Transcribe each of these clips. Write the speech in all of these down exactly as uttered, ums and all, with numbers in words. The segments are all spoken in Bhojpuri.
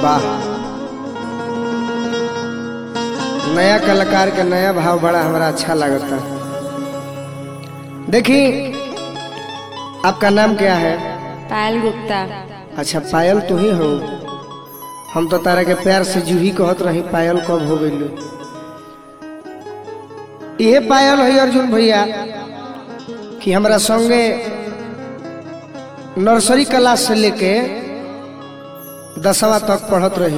वाह, नया कलाकार के नया भाव बड़ा हमारा अच्छा लगता। देखी, आपका नाम क्या है? पायल गुप्ता। अच्छा, पायल तू ही हो? हम तो तारा के प्यार से जूही कहत रही, पायल कब हो गई? ये पायल है अर्जुन भैया कि हमारा संगे नर्सरी क्लास से लेके दसवा तक पढ़त रही।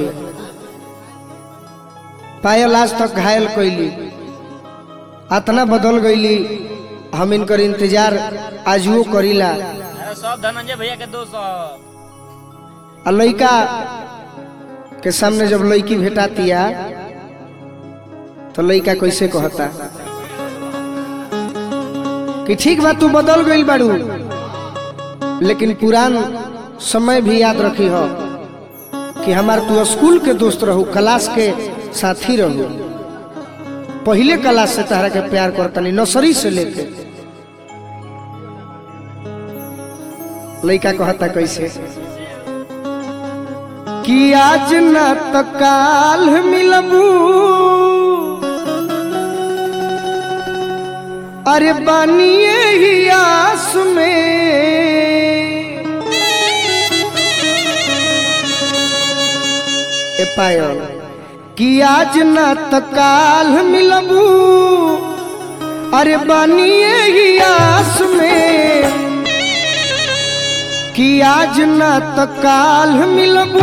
पायल आज तक घायल कैली, अतना बदल गईली, हम इनकर इंतजार आजुओ करीला। सब धनंजय भैया के दोस्त। आ लड़का के सामने जब लड़की भेटातिया तो लड़का कैसे कहता कि ठीक बा तू बदल गई बाड़ू, लेकिन पुरान समय भी याद रखी हो कि हमार तू स्कूल के दोस्त रहू, क्लास के साथी रहू। पहले क्लास से तहरा के प्यार करतनी, नर्सरी से लेके। लड़का कहता कैसे कि आज न तो काल मिलबू, अरे बानिए ही आस में, ए पायल कि आज न तो काल मिलबू, अरे बानिए ही आस में, कि आज न तो काल मिलबू,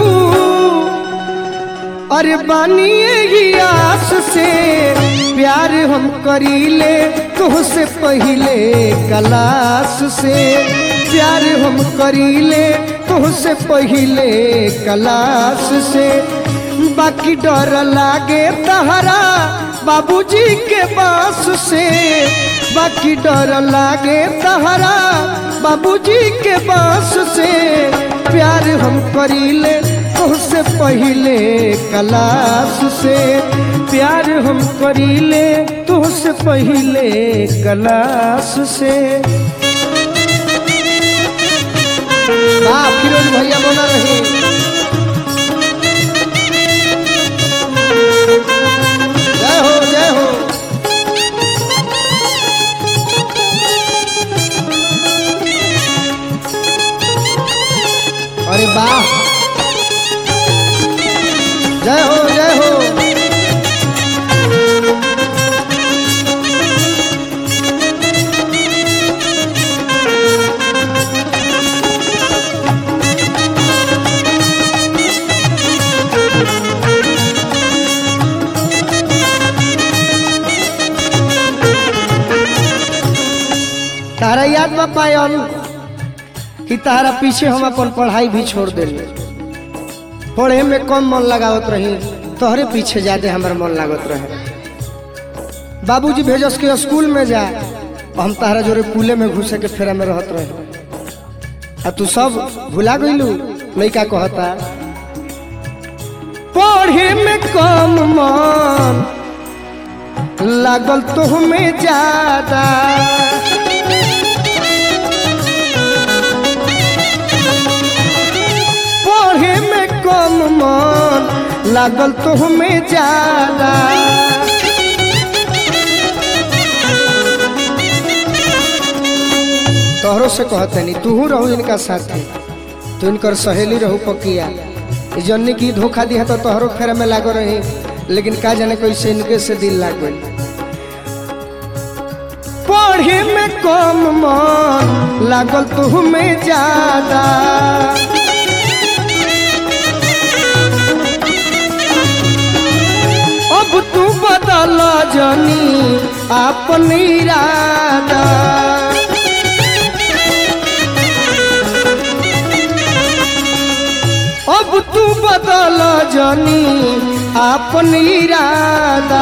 अरे बानिए ही आस से। प्यार हम करीले तुझसे पहले क्लास से, प्यार हम करीले तुझसे पहले क्लास से। बाकी डर लागे तहरा बाबूजी के बास से, बाकी डर लागे तहरा बाबूजी के बास से। प्यार हम करीले तुझसे पहले क्लास से, प्यार हम करीले तुझसे पहले क्लास से। वाह फिरोज भैया बोला रहे। जय हो जय हो। अरे वाह, जय हो जय हो। तारा याद बा पायल कि तारा पीछे हम अपन पढ़ाई भी छोड़ दिले, पढ़े में कम मन लगावत रही, तोहरे पीछे ज्यादा हमारा मन लागत रहे। बाबूजी भेजस के स्कूल में जा, हम तारा जोरे पुले में घुसे के फेरा में रहत रहे। आ तू सब भुला गईलू। लड़का कहता पढ़े में कम मन लागल तो हमें ज्यादा, पढ़े में कम मन लागल तो हमें ज्यादा। तोहरों से कहते नहीं, तू रहू इनका साथी, तू इनकर सहेली रहू पकिया। जन्नी की धोखा दिया तो तोहरों फेरा में लागो रही, लेकिन का जाने कैसे इनके से दिल लाग गई। पढ़े में कम मन लागल तो हमें ज्यादा, अब तू बदल जानी अपन इरादा। अब तू बदल जानी अपन इरादा।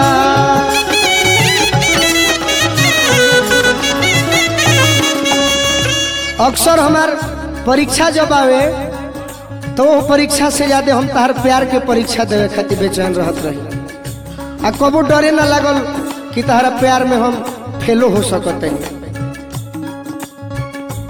अक्सर हमार परीक्षा जब आवे तो परीक्षा से ज्यादा हम तार प्यार के परीक्षा देवे खातिर बेचैन रहत रही। आ कबो डरे ना लागल कि तारा प्यार में हम फेलो हो सकते हैं।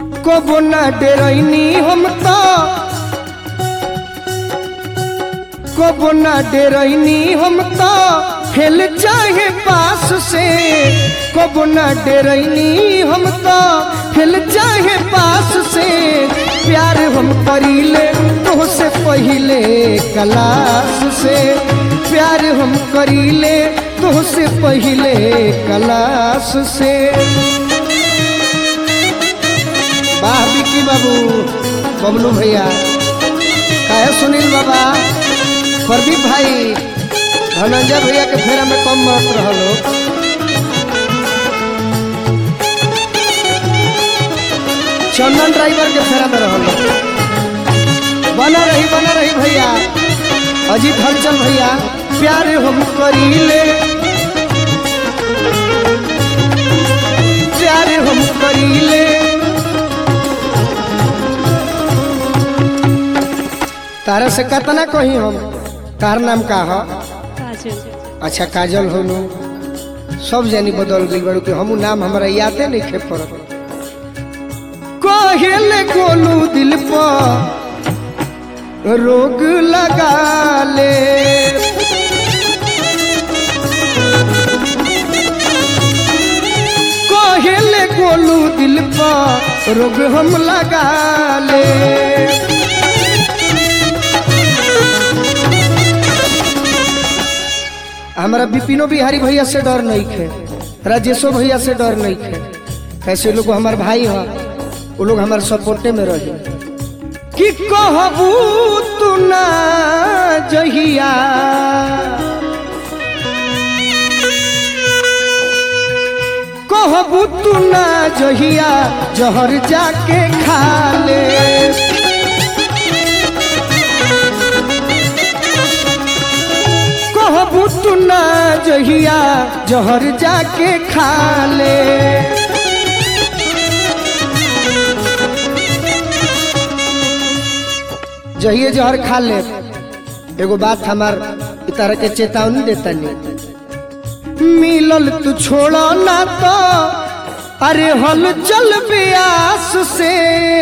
कबो ना डरैनी हम तो कबो ना डेरैनी हम तो फेल चाहे पास से कबो ना डेरैनी हम तो फेल चाहे पास से प्यार हम करीले तो से पहले क्लास से प्यार हम करीले तो से पहले क्लास से। वाह विकी बाबू बबलू भैया काहे सुनील बाबा प्रदीप भाई धनंजय भैया के फेरा में कम मत रहलो। चंदन ड्राइवर के फेरा में रहलो। बना रही बना रही भैया अजीत हलचल भैया प्यार हम करीले प्यार हम करीले। तारा से कतना कही हम तार नाम का हो अच्छा काजल हो सब जानी बदल गई बड़ू के हमू नाम हमारा यादे नहीं खे पड़त। कहेले गोलू दिल पर रोग लगा ले कहेले गोलू दिल पर रोग हम लगा ले। हमारा विपिनो बिहारी भैया से डर नहीं खे राजेशो भैया से डर नहीं खे कैसे लोग हमारे भाई हो वो लोग हमारे सपोर्टे में रहे कि कहबू तू ना जहिया कहबू तू ना जहिया जहर जाके खा ले कहबू तू ना जहिया जहर जाके खा ले। जहिए जहर खा ले एगो बात हमार तरह के चेतावनी देता नहीं मिलल तू छोड़ो ना तो अरे हल चल ब्यास से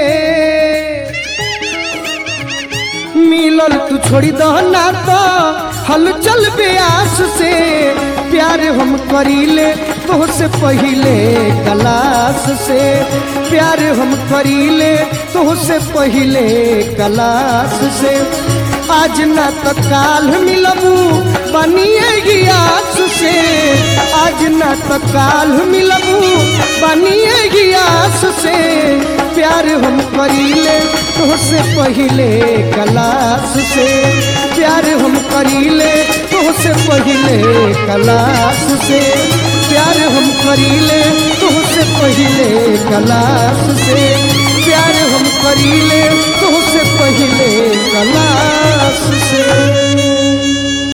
मिलल तू छोड़ी दो ना तो हल चल ब्यास से प्यार हम करीले तो से पहले क्लास से प्यार हम करीले तो से पहले क्लास से आज ना तो काल मिलबू बनिए गियास से आज ना तो काल मिलबू बनिए गियास से प्यार हम करीले तो से पहले क्लास से प्यार हम करीले तो से पहले क्लास से प्यार हम करीले तो से पहले क्लास से प्यार हम करीले तो से पहले क्लास से।